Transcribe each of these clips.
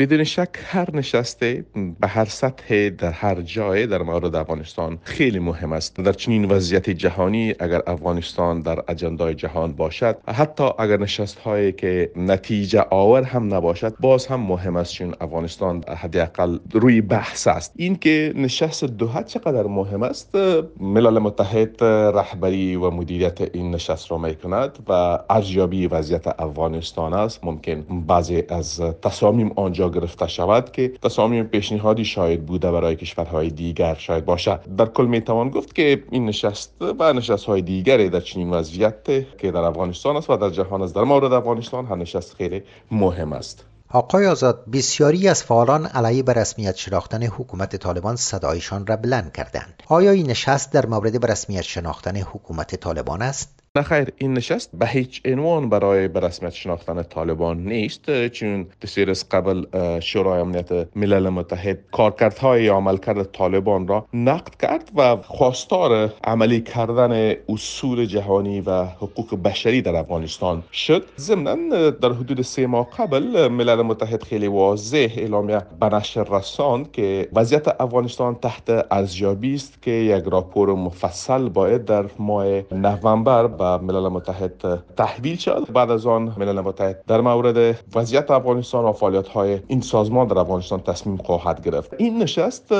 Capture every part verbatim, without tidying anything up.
بدون شک هر نشسته به هر سطح در هر جای در مورد افغانستان خیلی مهم است. در چنین وضعیت جهانی اگر افغانستان در اجندای جهان باشد، حتی اگر نشست هایی که نتیجه آور هم نباشد، باز هم مهم است، چون افغانستان حداقل روی بحث است. این که نشست دوحه چقدر مهم است، ملل متحد رهبری و مدیریت این نشست را میکند و ارزیابی وضعیت افغانستان است. ممکن بعضی از تصامیم آنجا گرفته شود که تصامیم پیشنهادی شاید بوده برای کشورهای دیگر شاید باشد. در کل میتوان گفت که این نشست و نشست‌های دیگری در چنین وضعیت که در افغانستان است و در جهان است، در مورد افغانستان هم نشست خیلی مهم است. آقای آزاد، بسیاری از فعالان علیه به رسمیت شناختن حکومت طالبان صدایشان را بلند کردند. آیا این نشست در مورد به رسمیت شناختن حکومت طالبان است؟ نه خیر، این نشست به هیچ عنوان برای به رسمیت شناختن طالبان نیست، چون دسیر از قبل شورای امنیت ملل متحد کارکردهای عملکرد طالبان را نقد کرد و خواستار عملی کردن اصول جهانی و حقوق بشری در افغانستان شد. ضمناً در حدود سه ماه قبل ملل متحد خیلی واضح اعلامیه به نشر رساند که وضعیت افغانستان تحت ارزیابی است که یک راپور مفصل باید در ماه نوامبر به ملل متحد تحویل شد. بعد از آن ملل متحد در مورد وضعیت افغانستان و فعالیت‌های این سازمان در افغانستان تصمیم خواهد گرفت. این نشست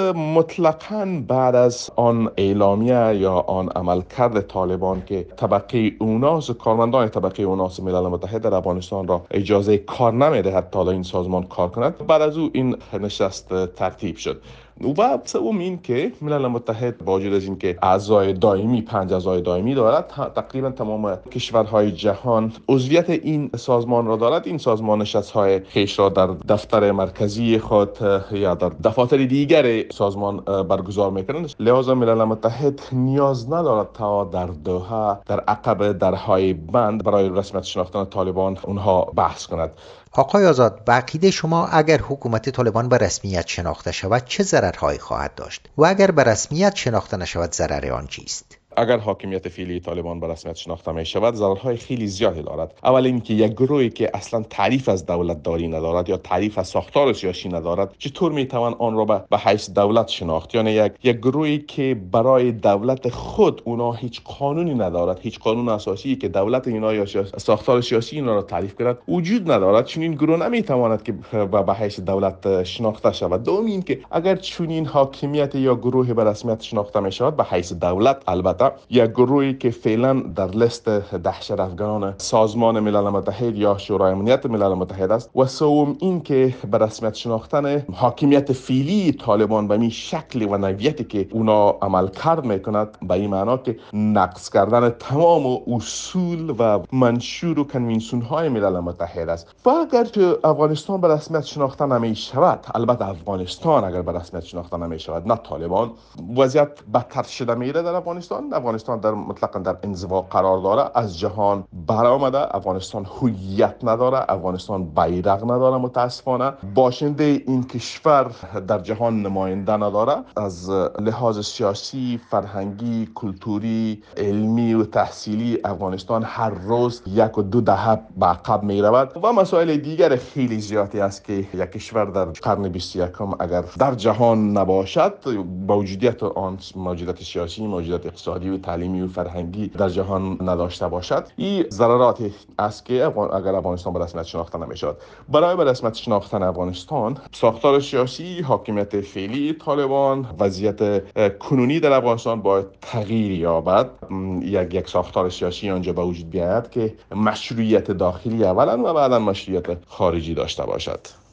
مطلقاً بعد از آن اعلامیه یا آن عملکرد طالبان که طبقه اوناس کارمندان طبقه اوناس ملل متحد در افغانستان را اجازه کار نمی‌دهد تا این سازمان کار کند، بعد از او این نشست ترتیب شد. و سوم این که ملل متحد با وجود از این که اعضای دائمی پنج اعضای دائمی دارد، تقریبا تمام کشورهای جهان عضویت این سازمان را دارد. این سازمان نشست‌های خویش را در دفتر مرکزی خود یا در دفاتر دیگر سازمان برگزار می‌کنند، لذا ملل متحد نیاز ندارد تا در دوحه در عقب درهای بند برای رسمیت شناختن طالبان اونها بحث کند. آقای آزاد، به عقیده شما اگر حکومت طالبان به رسمیت شناخته شود چه ضررهایی خواهد داشت و اگر به رسمیت شناخته نشود ضرر آن چیست؟ اگر حاکمیت فعلی طالبان به رسمیت شناخته می شود، ضررهای خیلی زیادی دارد. اول اینکه یک گروهی که اصلا تعریف از دولت داری ندارد یا تعریف از ساختار سیاسی ندارد، چطور می توان آن را به حیث دولت شناخت؟ یعنی یک یک گروهی که برای دولت خود اونا هیچ قانونی ندارد، هیچ قانون اساسی که دولت اینا یا ساختار سیاسی اینا را تعریف کند وجود ندارد. چون این گروه نمی تواند که به حیث دولت شناخته شود. دوم اینکه اگر چنین حاکمیت یا گروهی به رسمیت شناخته می شود به حیث دولت، البته یک گروهی که فعلا در لیست دهشت افغانان سازمان ملل متحد یا شورای امنیت ملل متحد است. و سوم این که به رسمیت شناختن حاکمیت فعلی طالبان به این شکل و نوعیتی که اونا عمل کرد میکند، به این معنا که نقض کردن تمام اصول و منشور و کنوانسیون های ملل متحد است. و اگر افغانستان به رسمیت شناخته نمی شود، البته افغانستان اگر به رسمیت شناخته نمی شود نه طالبان، وضعیت بدتر شده میره در افغانستان. افغانستان در مطلقاً در انزوا قرار داره، از جهان برآمده. افغانستان هویت نداره، افغانستان بیرق نداره، متاسفانه باشنده این کشور در جهان نماینده نداره. از لحاظ سیاسی، فرهنگی، کلتوری، علمی و تحصیلی افغانستان هر روز یک و دو دهه به عقب می رود و مسائل دیگر خیلی زیادی است که یک کشور در قرن بیست و یکم اگر در جهان نباشد، با وجودیت آن موجودیت سیاسی، موجودیت اقتصادی و تعلیمی و فرهنگی در جهان نداشته باشد، این ضرراتی است که اگر افغانستان به رسمیت شناخته نمیشود. برای به رسمیت شناختن افغانستان، ساختار سیاسی، حاکمیت فعلی طالبان، وضعیت کنونی در افغانستان باید تغییر یابد. یک یک ساختار سیاسی آنجا به وجود بیاید که مشروعیت داخلی اولا و بعدا مشروعیت خارجی داشته باشد.